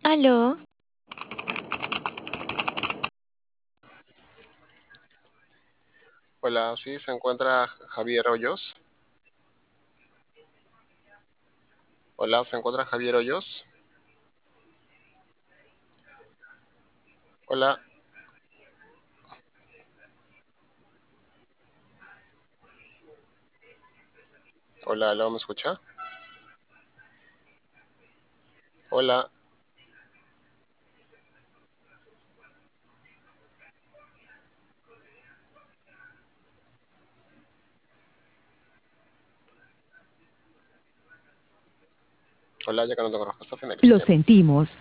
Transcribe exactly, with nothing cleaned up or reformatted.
Aló, Hola, sí, se encuentra Javier Hoyos. Hola, se encuentra Javier Hoyos. Hola, hola, aló, ¿me escucha? Hola, hola, ya que no tengo respuesta, Lo finalicemos. sentimos.